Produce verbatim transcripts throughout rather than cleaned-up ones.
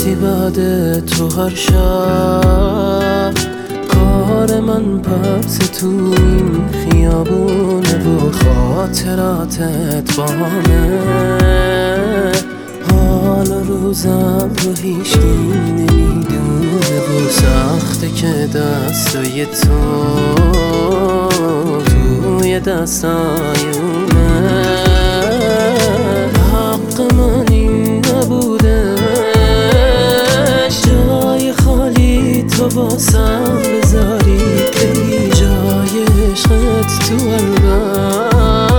رفتی بعد تو هر شب کار من پرس تو این خیابونه و خاطراتت با همه حال روزم رو هیچکی نمیدونه و سخته که دستای تو توی دستای اونه حق من این نبوده جای خالی تو باسم بذاری که جای عشقت تو قلبم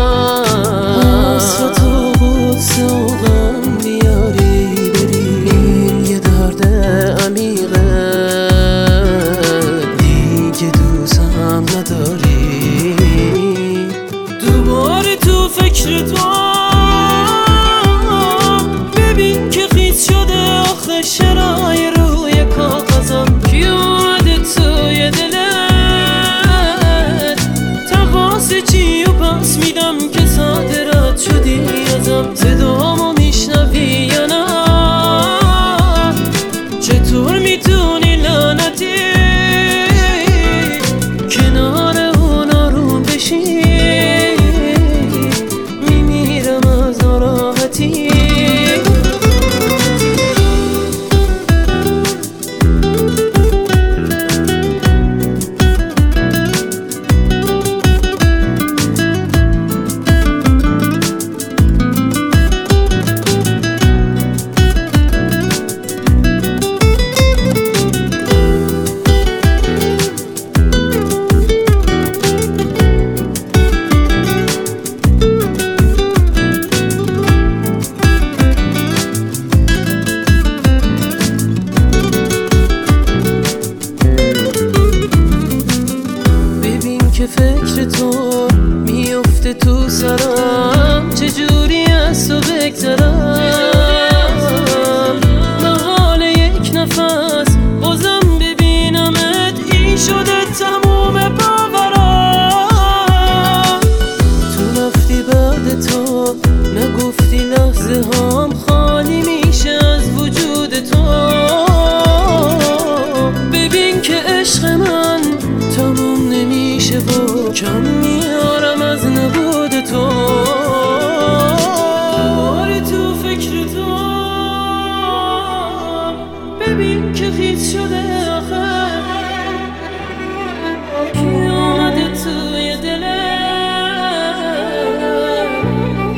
حسرت و غصه و غم بیاری بری این یه درد عمیقه دیگه دوستم نداری دوباره تو فکر تو ببین که خیس شده آخه شرای روی کاغذم کی اومده توی دلت تقاص چی و پس میدم که صادرات شدی ازم صدامو میشنوی یا نه چطور میتونی لعنتی کنار اون آروم بشی میمیرم از ناراحتی که فکر تو میفته تو سرم چجوری از تو بگذرم محال یک نفس بازم ببینمت این شده تموم باورم تو رفتی بعد تو نگفتی لحظه هم خالی میشه از وجود تو ببین که عشق من تموم نمیشه و کم میارم از نبود تو دوباره تو فکر تو ببین که خیس شده آخه کی اومده توی دلت